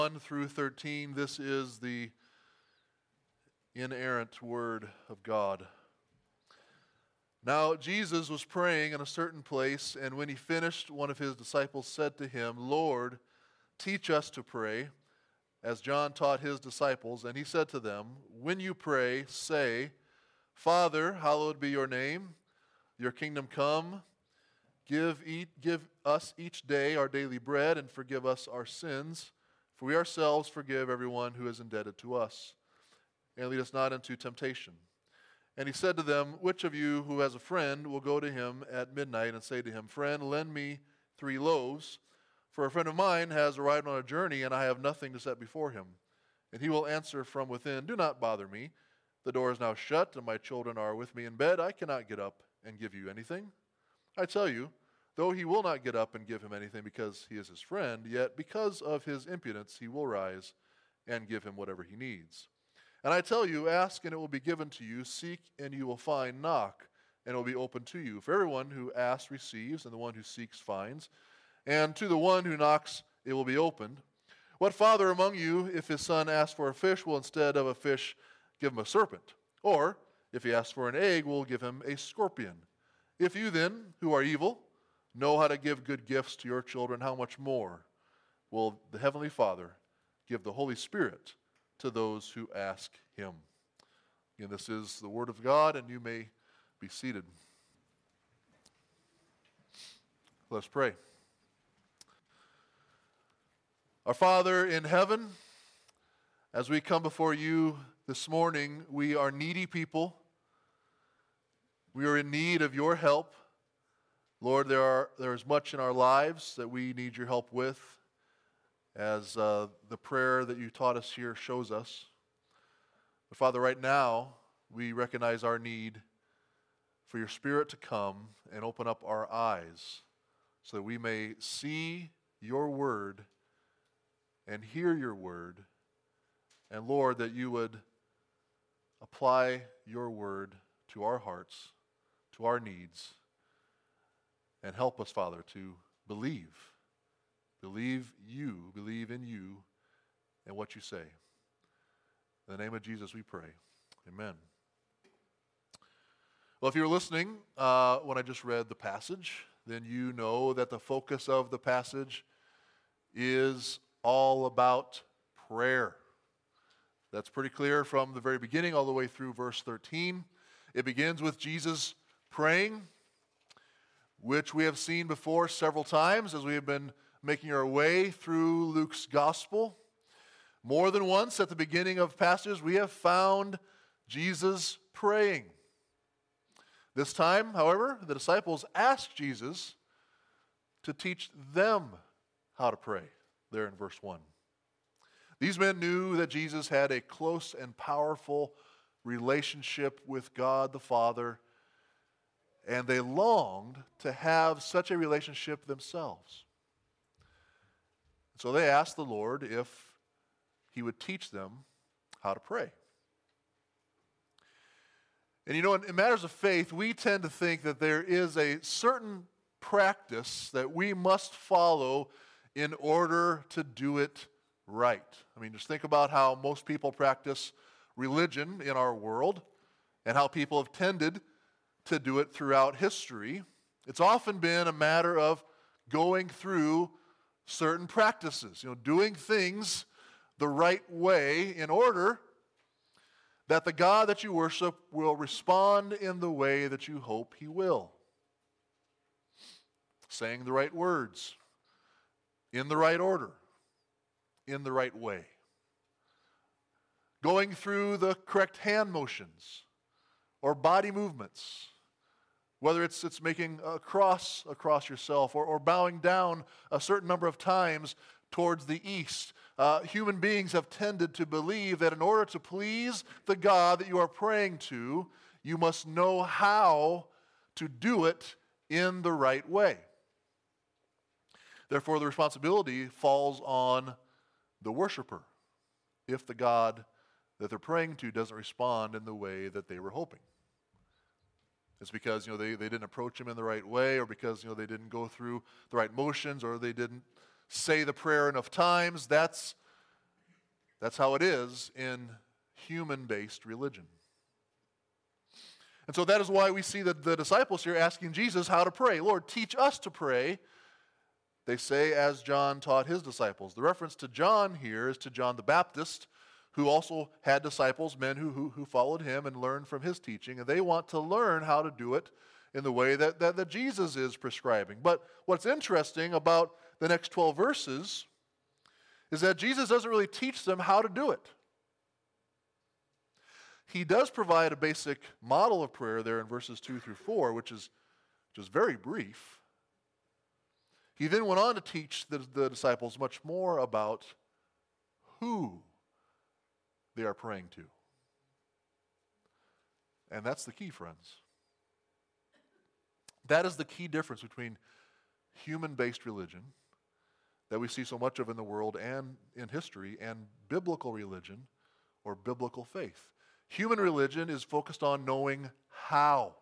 1 through 13, this is the inerrant word of God. Now Jesus was praying in a certain place, and when he finished, one of his disciples said to him, "Lord, teach us to pray, as John taught his disciples." And he said to them, "When you pray, say, 'Father, hallowed be your name, your kingdom come. Give us each day our daily bread, and forgive us our sins, for we ourselves forgive everyone who is indebted to us. And lead us not into temptation.' And he said to them, 'Which of you who has a friend will go to him at midnight and say to him, "Friend, lend me 3 loaves, for a friend of mine has arrived on a journey, and I have nothing to set before him"? And he will answer from within, "Do not bother me. The door is now shut, and my children are with me in bed. I cannot get up and give you anything." I tell you, though he will not get up and give him anything because he is his friend, yet because of his impudence he will rise and give him whatever he needs. And I tell you, ask and it will be given to you, seek and you will find, knock and it will be opened to you. For everyone who asks receives, and the one who seeks finds, and to the one who knocks it will be opened. What father among you, if his son asks for a fish, will instead of a fish give him a serpent? Or if he asks for an egg, will give him a scorpion? If you then, who are evil, know how to give good gifts to your children, how much more will the Heavenly Father give the Holy Spirit to those who ask him? And this is the Word of God, and you may be seated. Let's pray. Our Father in heaven, as we come before you this morning, we are needy people. We are in need of your help. Lord, there is much in our lives that we need your help with, as the prayer that you taught us here shows us. But Father, right now, we recognize our need for your Spirit to come and open up our eyes so that we may see your word and hear your word. And Lord, that you would apply your word to our hearts, to our needs, and help us, Father, to believe in you and what you say. In the name of Jesus we pray. Amen. Well, if you were listening when I just read the passage, then you know that the focus of the passage is all about prayer. That's pretty clear from the very beginning all the way through verse 13. It begins with Jesus praying, which we have seen before several times as we have been making our way through Luke's gospel. More than once at the beginning of passages, we have found Jesus praying. This time, however, the disciples asked Jesus to teach them how to pray, there in verse 1. These men knew that Jesus had a close and powerful relationship with God the Father, and they longed to have such a relationship themselves. So they asked the Lord if he would teach them how to pray. And you know, in matters of faith, we tend to think that there is a certain practice that we must follow in order to do it right. I mean, just think about how most people practice religion in our world and how people have tended to do it throughout history. It's often been a matter of going through certain practices, doing things the right way in order that the God that you worship will respond in the way that you hope he will. Saying the right words, in the right order, in the right way. Going through the correct hand motions or body movements. Whether it's making a cross across yourself or bowing down a certain number of times towards the east. Human beings have tended to believe that in order to please the God that you are praying to, you must know how to do it in the right way. Therefore, the responsibility falls on the worshiper if the God that they're praying to doesn't respond in the way that they were hoping. It's because, they didn't approach him in the right way, or because, they didn't go through the right motions, or they didn't say the prayer enough times. That's That's how it is in human-based religion. And so that is why we see the disciples here asking Jesus how to pray. Lord, teach us to pray. They say, as John taught his disciples. The reference to John here is to John the Baptist, who also had disciples, men who followed him and learned from his teaching. And they want to learn how to do it in the way that Jesus is prescribing. But what's interesting about the next 12 verses is that Jesus doesn't really teach them how to do it. He does provide a basic model of prayer there in verses 2 through 4, which is very brief. He then went on to teach the disciples much more about who they are praying to. And that's the key, friends. That is the key difference between human-based religion that we see so much of in the world and in history and biblical religion or biblical faith. Human religion is focused on knowing how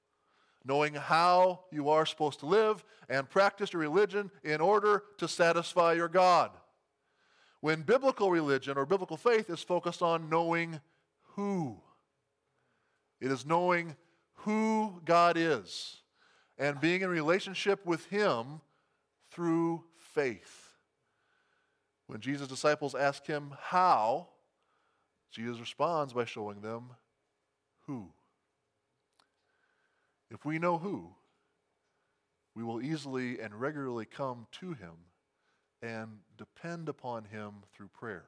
you are supposed to live and practice your religion in order to satisfy your God. When biblical religion or biblical faith is focused on knowing who. It is knowing who God is and being in relationship with Him through faith. When Jesus' disciples ask Him how, Jesus responds by showing them who. If we know who, we will easily and regularly come to Him and depend upon Him through prayer.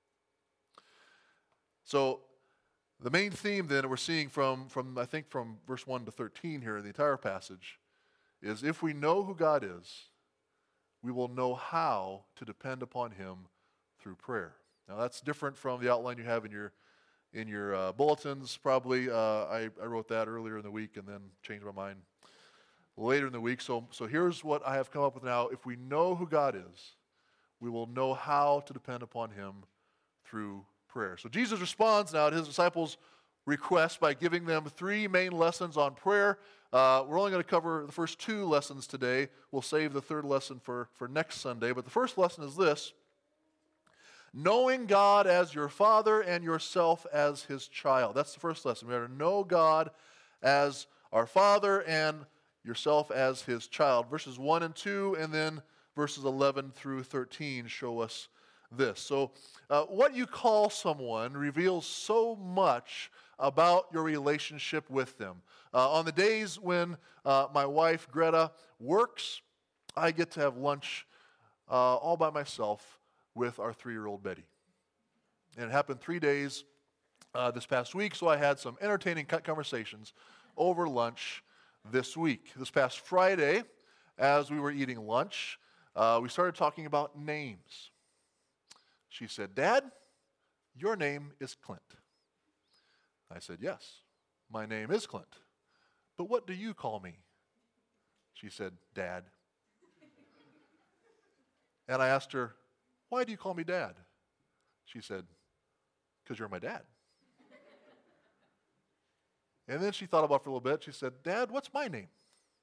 So, the main theme then that we're seeing from verse 1 to 13 here in the entire passage is if we know who God is, we will know how to depend upon Him through prayer. Now that's different from the outline you have in your bulletins. Probably I wrote that earlier in the week and then changed my mind later in the week. So here's what I have come up with now. If we know who God is, we will know how to depend upon Him through prayer. So Jesus responds now to His disciples' request by giving them 3 main lessons on prayer. We're only going to cover the first 2 lessons today. We'll save the 3rd lesson for next Sunday. But the first lesson is this: knowing God as your Father and yourself as His child. That's the first lesson. We have to know God as our Father and yourself as His child. Verses 1 and 2 and then verses 11 through 13 show us this. So what you call someone reveals so much about your relationship with them. On the days when my wife Greta works, I get to have lunch all by myself with our 3-year-old Betty. And it happened 3 days this past week, so I had some entertaining conversations over lunch this week. This past Friday, as we were eating lunch, we started talking about names. She said, "Dad, your name is Clint." I said, "Yes, my name is Clint. But what do you call me?" She said, "Dad." And I asked her, "Why do you call me Dad?" She said, "Because you're my dad." And then she thought about it for a little bit. She said, "Dad, what's my name?"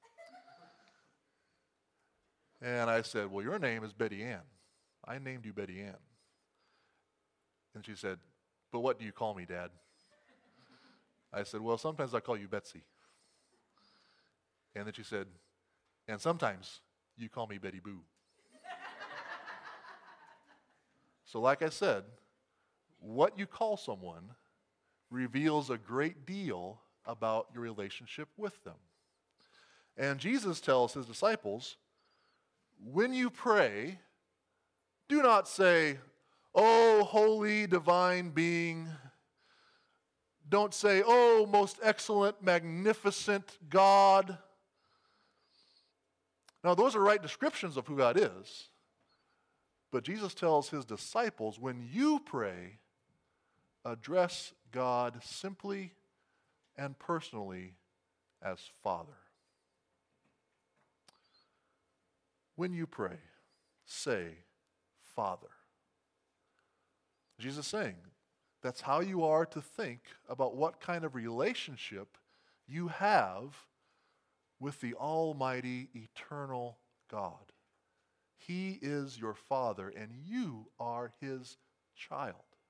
And I said, "Well, your name is Betty Ann. I named you Betty Ann." And she said, "But what do you call me, Dad?" I said, "Well, sometimes I call you Betsy." And then she said, "And sometimes you call me Betty Boo." So like I said, what you call someone reveals a great deal about your relationship with them. And Jesus tells His disciples, when you pray, do not say, "Oh, holy divine being." Don't say, "Oh, most excellent, magnificent God." Now, those are right descriptions of who God is. But Jesus tells His disciples, when you pray, address God simply and personally as Father. When you pray, say, Father. Jesus is saying, that's how you are to think about what kind of relationship you have with the Almighty, eternal God. He is your Father, and you are His child.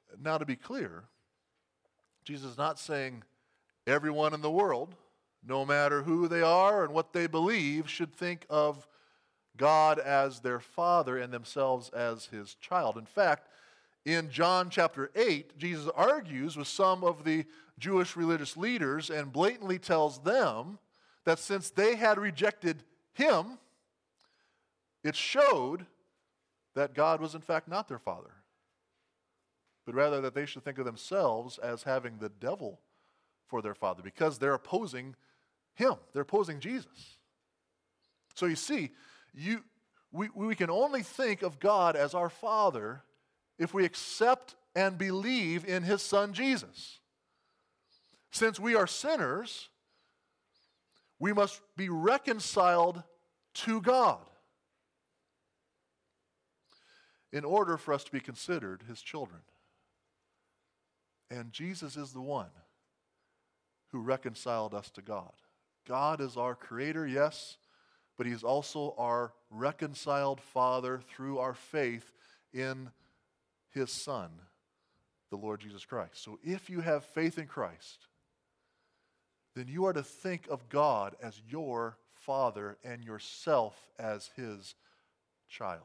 Now, to be clear, Jesus is not saying everyone in the world, no matter who they are and what they believe, should think of God as their Father and themselves as His child. In fact, in John chapter 8, Jesus argues with some of the Jewish religious leaders and blatantly tells them that since they had rejected Him, it showed that God was in fact not their Father, but rather that they should think of themselves as having the devil for their father because they're opposing Him. They're opposing Jesus. So you see, we can only think of God as our Father if we accept and believe in His Son Jesus. Since we are sinners, we must be reconciled to God in order for us to be considered His children. And Jesus is the one who reconciled us to God. God is our Creator, yes, but He is also our reconciled Father through our faith in His Son, the Lord Jesus Christ. So if you have faith in Christ, then you are to think of God as your Father and yourself as His child.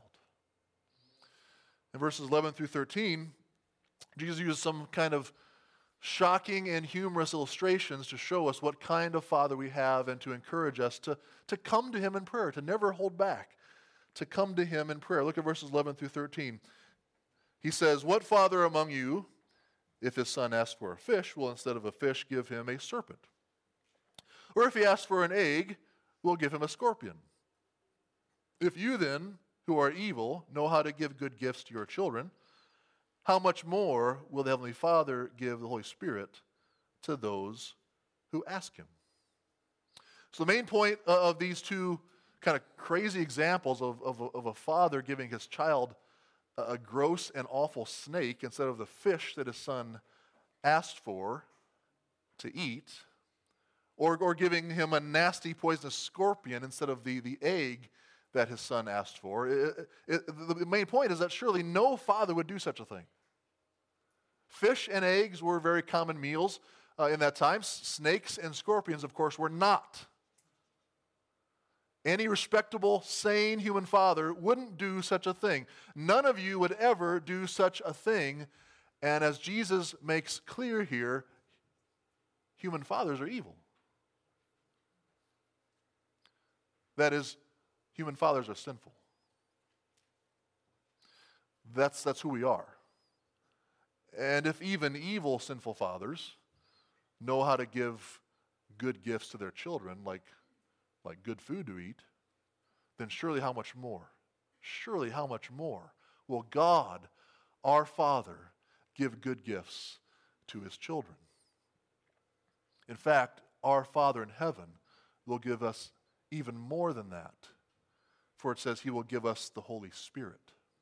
In verses 11 through 13, Jesus uses some kind of shocking and humorous illustrations to show us what kind of Father we have and to encourage us to come to Him in prayer, to never hold back, to come to Him in prayer. Look at verses 11 through 13. He says, "What father among you, if his son asks for a fish, will instead of a fish give him a serpent? Or if he asks for an egg, will give him a scorpion? If you then, who are evil, know how to give good gifts to your children, how much more will the Heavenly Father give the Holy Spirit to those who ask Him?" So the main point of these two kind of crazy examples of a father giving his child a gross and awful snake instead of the fish that his son asked for to eat, or giving him a nasty poisonous scorpion instead of the egg that his son asked for. The main point is that surely no father would do such a thing. Fish and eggs were very common meals in that time. Snakes and scorpions, of course, were not. Any respectable, sane human father wouldn't do such a thing. None of you would ever do such a thing. And as Jesus makes clear here, human fathers are evil. That is, human fathers are sinful. That's who we are. And if even evil, sinful fathers know how to give good gifts to their children, like good food to eat, then surely how much more will God, our Father, give good gifts to His children? In fact, our Father in heaven will give us even more than that, for it says He will give us the Holy Spirit.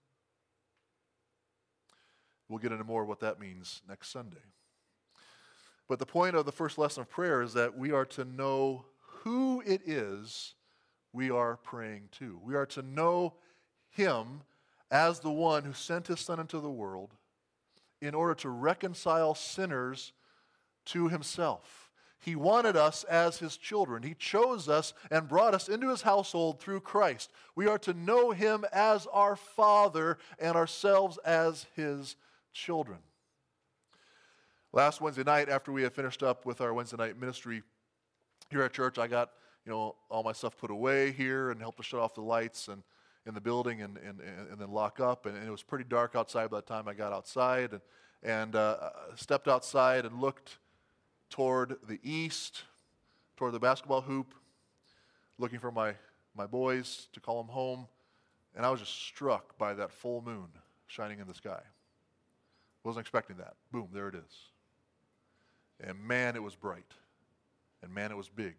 We'll get into more of what that means next Sunday. But the point of the first lesson of prayer is that we are to know who it is we are praying to. We are to know Him as the one who sent His Son into the world in order to reconcile sinners to Himself. He wanted us as His children. He chose us and brought us into His household through Christ. We are to know Him as our Father and ourselves as His children. Last Wednesday night, after we had finished up with our Wednesday night ministry here at church, I got all my stuff put away here and helped to shut off the lights and in the building and then lock up. And it was pretty dark outside by the time I got outside and stepped outside and looked toward the east, toward the basketball hoop, looking for my boys to call them home. And I was just struck by that full moon shining in the sky. Wasn't expecting that. Boom, there it is. And man, it was bright. And man, it was big.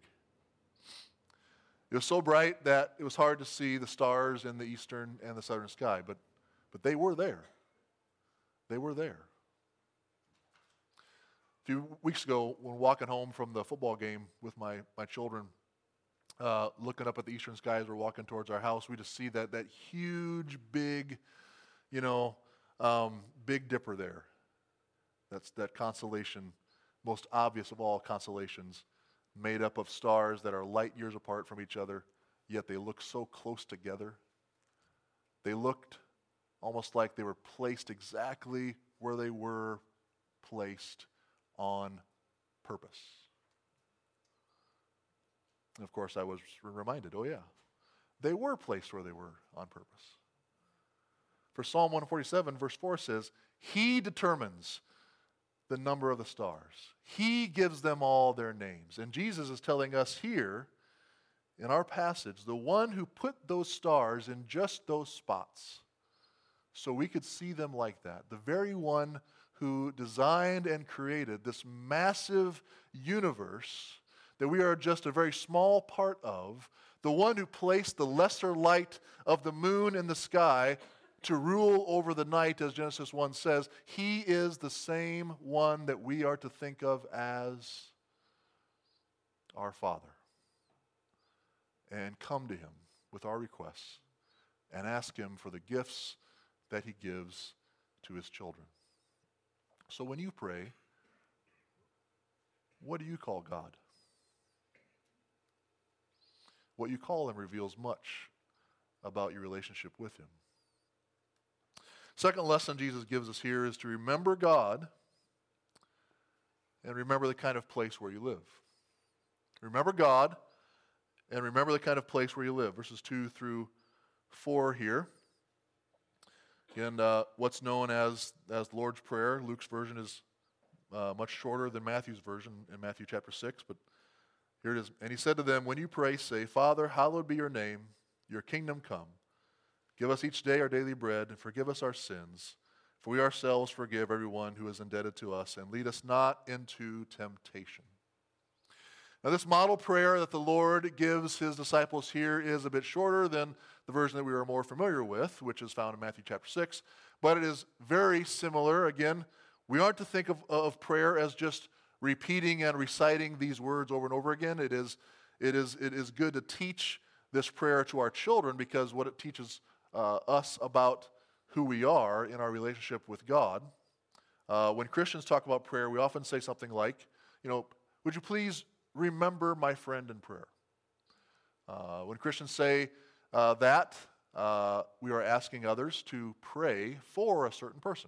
It was so bright that it was hard to see the stars in the eastern and the southern sky, but they were there. They were there. A few weeks ago, when walking home from the football game with my children, looking up at the eastern sky as we're walking towards our house, we just see that huge, big, Big Dipper there. That's that constellation, most obvious of all constellations, made up of stars that are light years apart from each other, yet they look so close together. They looked almost like they were placed exactly where they were placed on purpose. And of course, I was reminded, oh yeah, they were placed where they were on purpose. For Psalm 147, verse 4 says, He determines the number of the stars. He gives them all their names. And Jesus is telling us here in our passage, the one who put those stars in just those spots so we could see them like that, the very one who designed and created this massive universe that we are just a very small part of, the one who placed the lesser light of the moon in the sky to rule over the night, as Genesis 1 says, He is the same one that we are to think of as our Father. And come to Him with our requests and ask Him for the gifts that He gives to His children. So when you pray, what do you call God? What you call Him reveals much about your relationship with Him. Second lesson Jesus gives us here is to remember God and remember the kind of place where you live. Remember God and remember the kind of place where you live. Verses 2 through 4 here. Again, what's known as the Lord's Prayer. Luke's version is much shorter than Matthew's version in Matthew chapter 6. But here it is. And He said to them, when you pray, say, Father, hallowed be your name, your kingdom come. Give us each day our daily bread, and forgive us our sins, for we ourselves forgive everyone who is indebted to us, and lead us not into temptation. Now, this model prayer that the Lord gives His disciples here is a bit shorter than the version that we are more familiar with, which is found in Matthew chapter 6, but it is very similar. Again, we aren't to think of prayer as just repeating and reciting these words over and over again. It is good to teach this prayer to our children because what it teaches us about who we are in our relationship with God. When Christians talk about prayer, we often say something like, would you please remember my friend in prayer? When Christians say that, we are asking others to pray for a certain person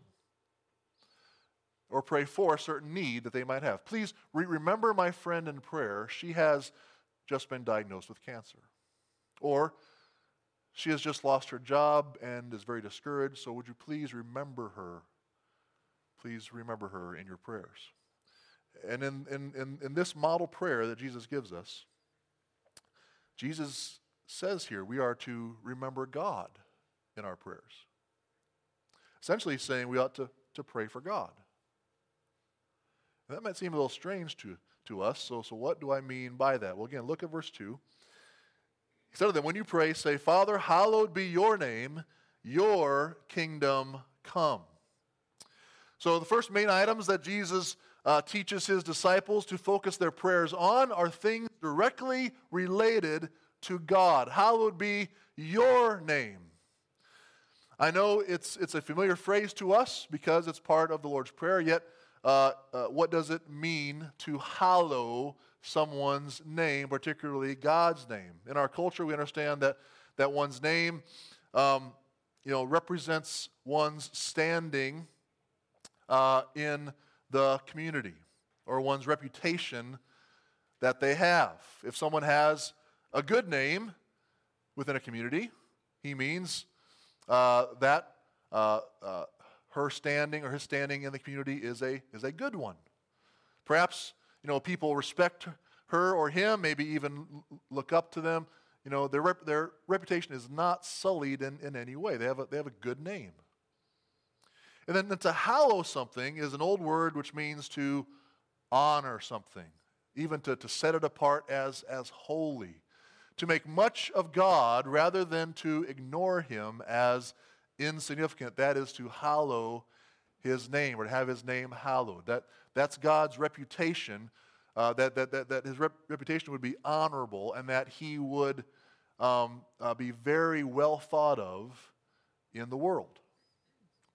or pray for a certain need that they might have. Please remember my friend in prayer. She has just been diagnosed with cancer. Or she has just lost her job and is very discouraged, so would you please remember her? Please remember her in your prayers. And in this model prayer that Jesus gives us, Jesus says here we are to remember God in our prayers. Essentially he's saying we ought to pray for God. And that might seem a little strange to us, so what do I mean by that? Well, again, look at verse 2. He said to them, when you pray, say, Father, hallowed be your name, your kingdom come. So the first main items that Jesus teaches His disciples to focus their prayers on are things directly related to God. Hallowed be your name. I know it's a familiar phrase to us because it's part of the Lord's Prayer, yet what does it mean to hallow someone's name, particularly God's name? In our culture, we understand that one's name, represents one's standing in the community or one's reputation that they have. If someone has a good name within a community, he means that her standing or his standing in the community is a good one. Perhaps people respect her or him, maybe even look up to them. Their reputation is not sullied in any way. They have a good name. And then to hallow something is an old word which means to honor something, even to set it apart as holy, to make much of God rather than to ignore Him as insignificant. That is to hallow His name or to have His name hallowed. That's God's reputation, that His reputation would be honorable and that He would be very well thought of in the world.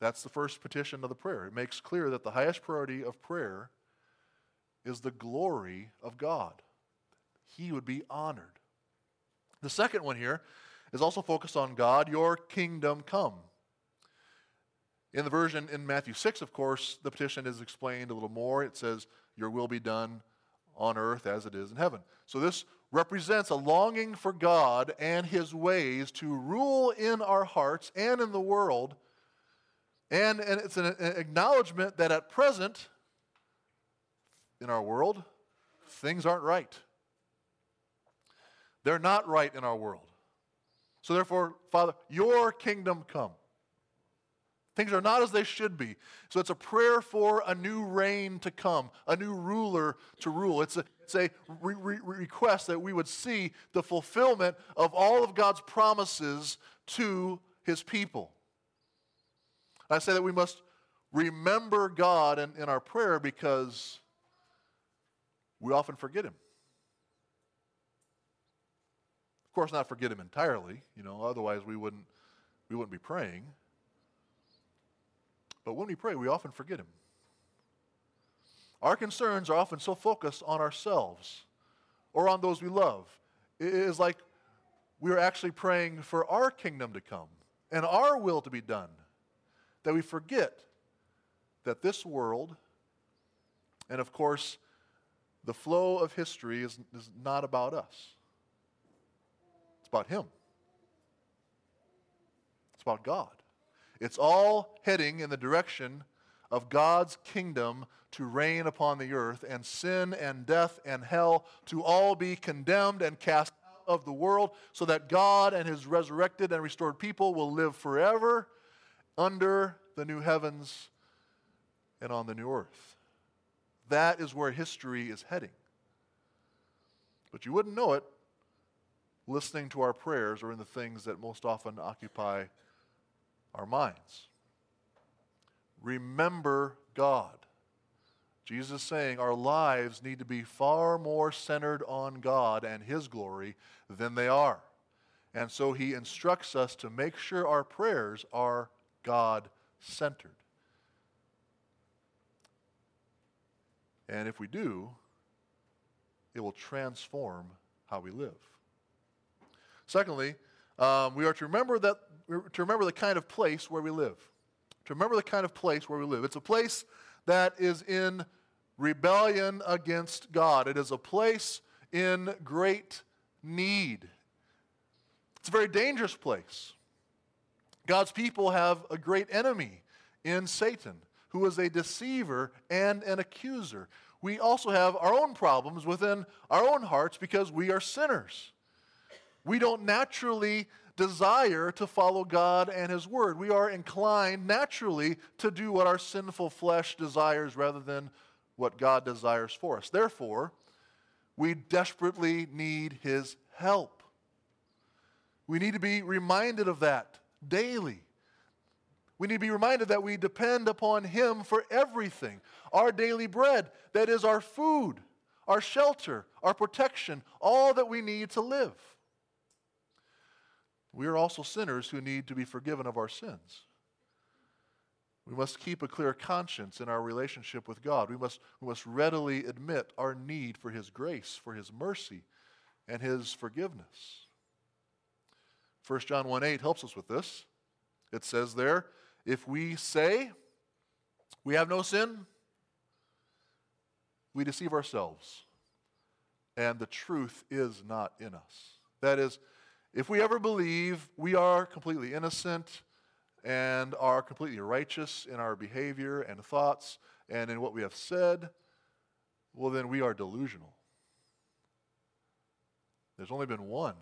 That's the first petition of the prayer. It makes clear that the highest priority of prayer is the glory of God. He would be honored. The second one here is also focused on God, your kingdom come. In the version in Matthew 6, of course, the petition is explained a little more. It says, your will be done on earth as it is in heaven. So this represents a longing for God and his ways to rule in our hearts and in the world. And it's an acknowledgement that at present, in our world, things aren't right. They're not right in our world. So therefore, Father, your kingdom come. Things are not as they should be. So it's a prayer for a new reign to come, a new ruler to rule. It's a request that we would see the fulfillment of all of God's promises to his people. I say that we must remember God in our prayer because we often forget him. Of course, not forget him entirely, otherwise we wouldn't be praying. But when we pray, we often forget him. Our concerns are often so focused on ourselves or on those we love. It is like we are actually praying for our kingdom to come and our will to be done, that we forget that this world, and of course, the flow of history is not about us. It's about him. It's about God. It's all heading in the direction of God's kingdom to reign upon the earth, and sin and death and hell to all be condemned and cast out of the world, so that God and his resurrected and restored people will live forever under the new heavens and on the new earth. That is where history is heading. But you wouldn't know it listening to our prayers or in the things that most often occupy our minds. Remember God. Jesus is saying our lives need to be far more centered on God and his glory than they are. And so he instructs us to make sure our prayers are God-centered. And if we do, it will transform how we live. Secondly, we are to remember the kind of place where we live. To remember the kind of place where we live. It's a place that is in rebellion against God. It is a place in great need. It's a very dangerous place. God's people have a great enemy in Satan, who is a deceiver and an accuser. We also have our own problems within our own hearts because we are sinners. We don't naturally desire to follow God and his word. We are inclined naturally to do what our sinful flesh desires rather than what God desires for us. Therefore, we desperately need his help. We need to be reminded of that daily. We need to be reminded that we depend upon him for everything. Our daily bread, that is our food, our shelter, our protection, all that we need to live. We are also sinners who need to be forgiven of our sins. We must keep a clear conscience in our relationship with God. We must readily admit our need for his grace, for his mercy, and his forgiveness. 1 John 1:8 helps us with this. It says there, if we say we have no sin, we deceive ourselves, and the truth is not in us. That is, if we ever believe we are completely innocent and are completely righteous in our behavior and thoughts and in what we have said, well, then we are delusional. There's only been one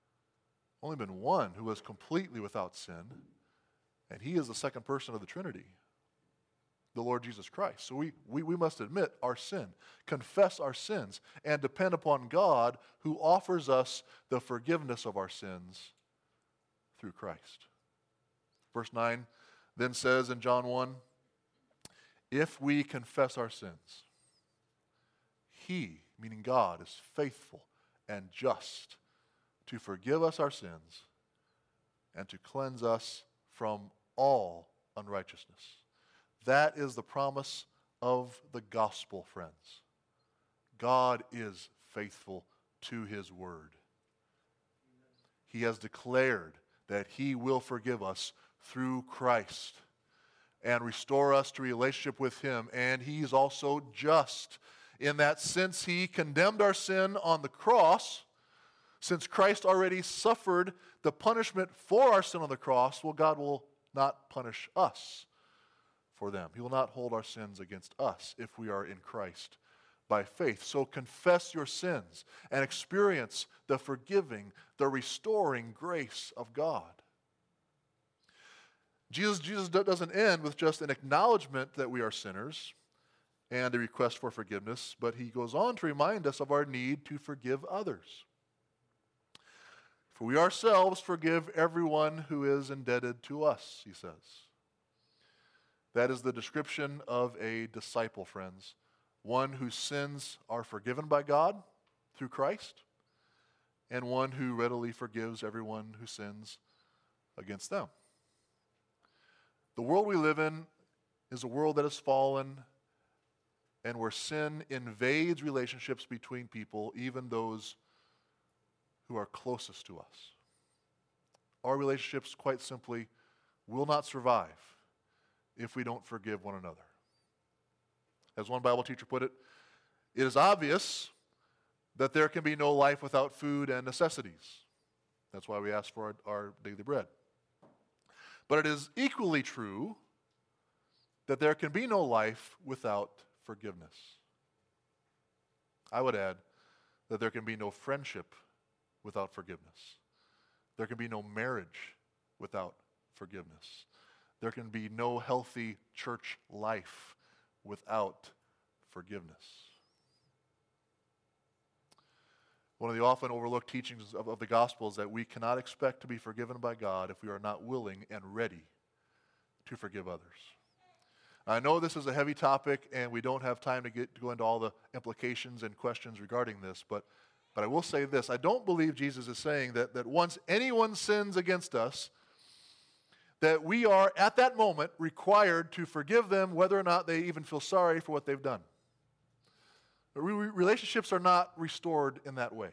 who was completely without sin, and he is the second person of the Trinity, the Lord Jesus Christ. So we must admit our sin, confess our sins, and depend upon God who offers us the forgiveness of our sins through Christ. Verse 9 then says in John 1, if we confess our sins, he, meaning God, is faithful and just to forgive us our sins and to cleanse us from all unrighteousness. That is the promise of the gospel, friends. God is faithful to his word. He has declared that he will forgive us through Christ and restore us to relationship with him. And he's also just in that since he condemned our sin on the cross, since Christ already suffered the punishment for our sin on the cross, well, God will not punish us for them. He will not hold our sins against us if we are in Christ by faith. So confess your sins and experience the forgiving, the restoring grace of God. Jesus doesn't end with just an acknowledgement that we are sinners and a request for forgiveness, but he goes on to remind us of our need to forgive others. For we ourselves forgive everyone who is indebted to us, he says. That is the description of a disciple, friends. One whose sins are forgiven by God through Christ, and one who readily forgives everyone who sins against them. The world we live in is a world that has fallen and where sin invades relationships between people, even those who are closest to us. Our relationships, quite simply, will not survive if we don't forgive one another. As one Bible teacher put it, it is obvious that there can be no life without food and necessities. That's why we ask for our daily bread. But it is equally true that there can be no life without forgiveness. I would add that there can be no friendship without forgiveness. There can be no marriage without forgiveness. There can be no healthy church life without forgiveness. One of the often overlooked teachings of the gospel is that we cannot expect to be forgiven by God if we are not willing and ready to forgive others. I know this is a heavy topic and we don't have time to go into all the implications and questions regarding this, but I will say this. I don't believe Jesus is saying that once anyone sins against us, that we are at that moment required to forgive them whether or not they even feel sorry for what they've done. Relationships are not restored in that way.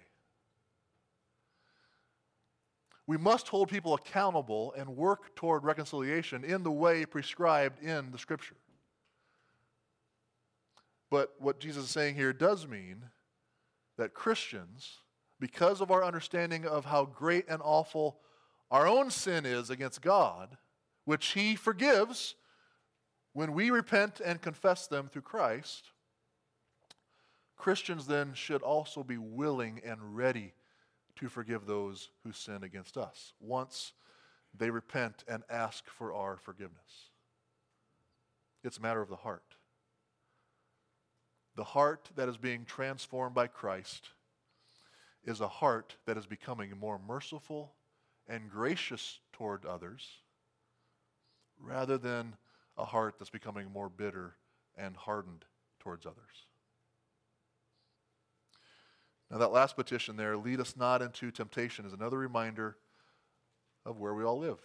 We must hold people accountable and work toward reconciliation in the way prescribed in the Scripture. But what Jesus is saying here does mean that Christians, because of our understanding of how great and awful our own sin is against God, which he forgives when we repent and confess them through Christ, Christians then should also be willing and ready to forgive those who sin against us once they repent and ask for our forgiveness. It's a matter of the heart. The heart that is being transformed by Christ is a heart that is becoming more merciful and gracious toward others rather than a heart that's becoming more bitter and hardened towards others. Now that last petition there, lead us not into temptation, is another reminder of where we all live.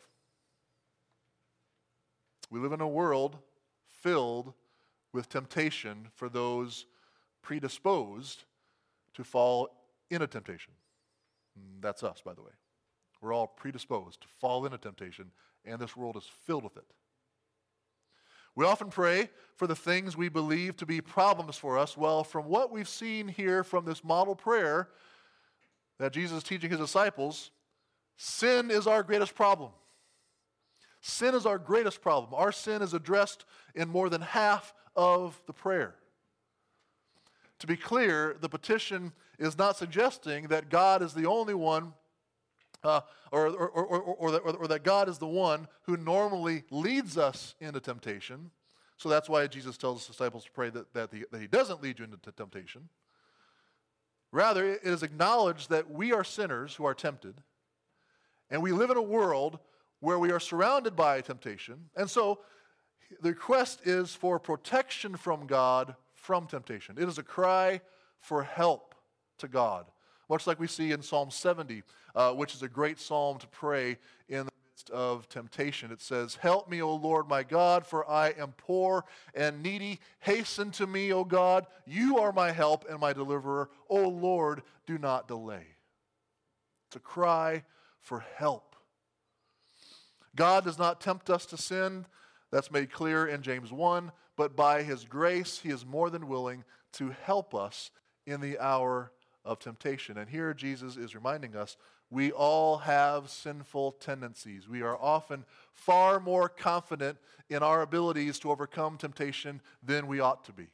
We live in a world filled with temptation for those predisposed to fall into temptation. And that's us, by the way. We're all predisposed to fall into temptation, and this world is filled with it. We often pray for the things we believe to be problems for us. Well, from what we've seen here from this model prayer that Jesus is teaching his disciples, sin is our greatest problem. Sin is our greatest problem. Our sin is addressed in more than half of the prayer. To be clear, the petition is not suggesting that God is the only one or that God is the one who normally leads us into temptation. So that's why Jesus tells his disciples to pray that he doesn't lead you into temptation. Rather, it is acknowledged that we are sinners who are tempted, and we live in a world where we are surrounded by temptation. And so the request is for protection from God from temptation. It is a cry for help to God, much like we see in Psalm 70, which is a great psalm to pray in the of temptation. It says, "Help me, O Lord my God, for I am poor and needy. Hasten to me, O God. You are my help and my deliverer. O Lord, do not delay." It's a cry for help. God does not tempt us to sin. That's made clear in James 1. But by his grace, he is more than willing to help us in the hour of temptation. And here Jesus is reminding us, we all have sinful tendencies. We are often far more confident in our abilities to overcome temptation than we ought to be.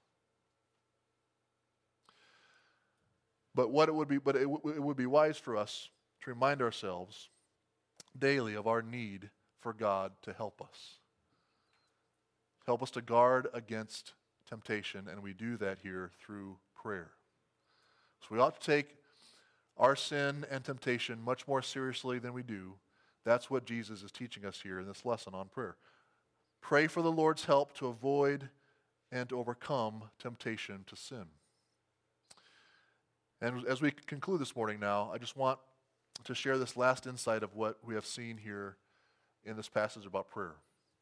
But it would be wise for us to remind ourselves daily of our need for God to help us. Help us to guard against temptation, and we do that here through prayer. So we ought to take our sin and temptation much more seriously than we do. That's what Jesus is teaching us here in this lesson on prayer. Pray for the Lord's help to avoid and to overcome temptation to sin. And as we conclude this morning now, I just want to share this last insight of what we have seen here in this passage about prayer.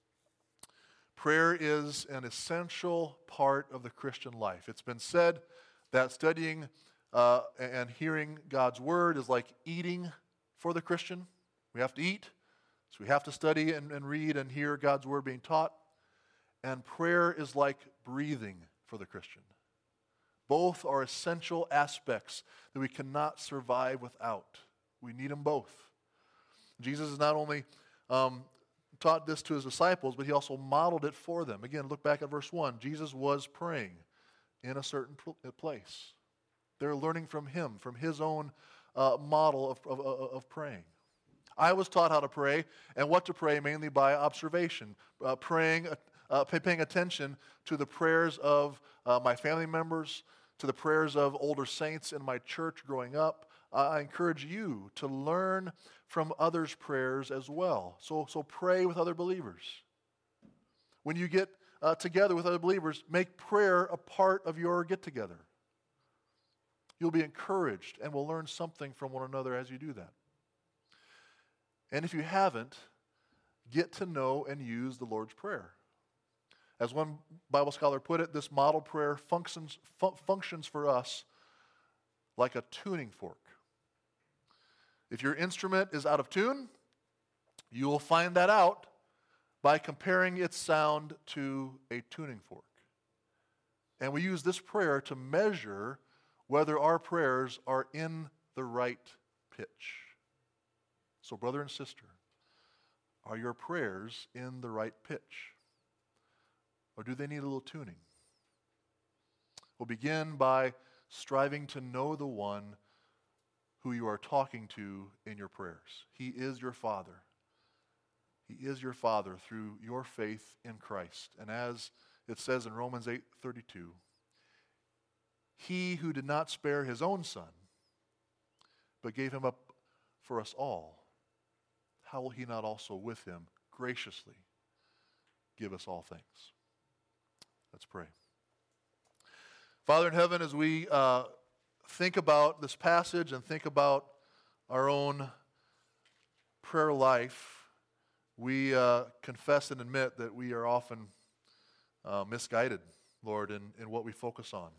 Prayer is an essential part of the Christian life. It's been said that studying and hearing God's word is like eating for the Christian. We have to eat, so we have to study and read and hear God's word being taught. And prayer is like breathing for the Christian. Both are essential aspects that we cannot survive without. We need them both. Jesus has not only taught this to his disciples, but he also modeled it for them. Again, look back at verse 1. Jesus was praying in a certain place. They're learning from him, from his own model of praying. I was taught how to pray and what to pray mainly by observation, paying attention to the prayers of my family members, to the prayers of older saints in my church growing up. I encourage you to learn from others' prayers as well. So pray with other believers. When you get together with other believers, make prayer a part of your get-together. You'll be encouraged and will learn something from one another as you do that. And if you haven't, get to know and use the Lord's Prayer. As one Bible scholar put it, this model prayer functions for us like a tuning fork. If your instrument is out of tune, you will find that out by comparing its sound to a tuning fork. And we use this prayer to measure whether our prayers are in the right pitch. So, brother and sister, are your prayers in the right pitch? Or do they need a little tuning? We'll begin by striving to know the one who you are talking to in your prayers. He is your Father. He is your Father through your faith in Christ. And as it says in Romans 8:32, he who did not spare his own Son, but gave him up for us all, how will he not also with him graciously give us all things? Let's pray. Father in heaven, as we think about this passage and think about our own prayer life, we confess and admit that we are often misguided, Lord, in what we focus on.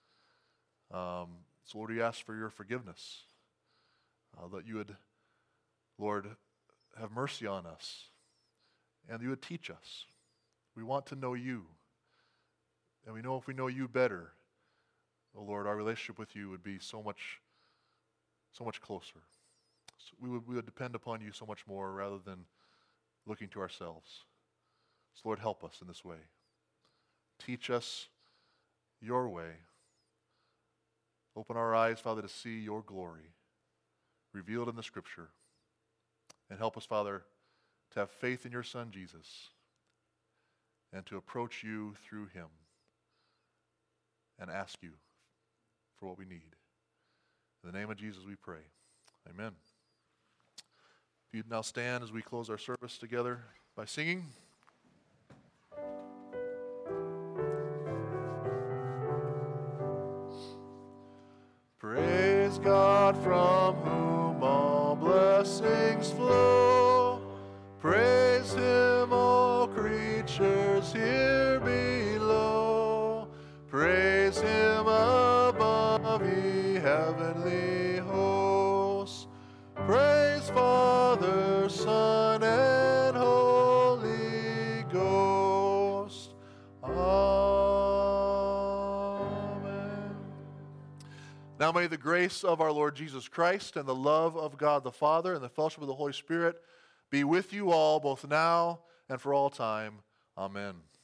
So, Lord, we ask for your forgiveness, that you would, Lord, have mercy on us, and you would teach us. We want to know you, and we know if we know you better, oh Lord, our relationship with you would be so much closer. So we would depend upon you so much more rather than looking to ourselves. So Lord, help us in this way. Teach us your way. Open our eyes, Father, to see your glory revealed in the Scripture. And help us, Father, to have faith in your Son, Jesus, and to approach you through him and ask you for what we need. In the name of Jesus we pray. Amen. If you'd now stand as we close our service together by singing. Praise God from whom all blessings flow. lives here below. Praise him above, ye heavenly hosts. Praise Father, Son, and Holy Ghost. Amen. Now may the grace of our Lord Jesus Christ and the love of God the Father and the fellowship of the Holy Spirit be with you all, both now and for all time. Amen.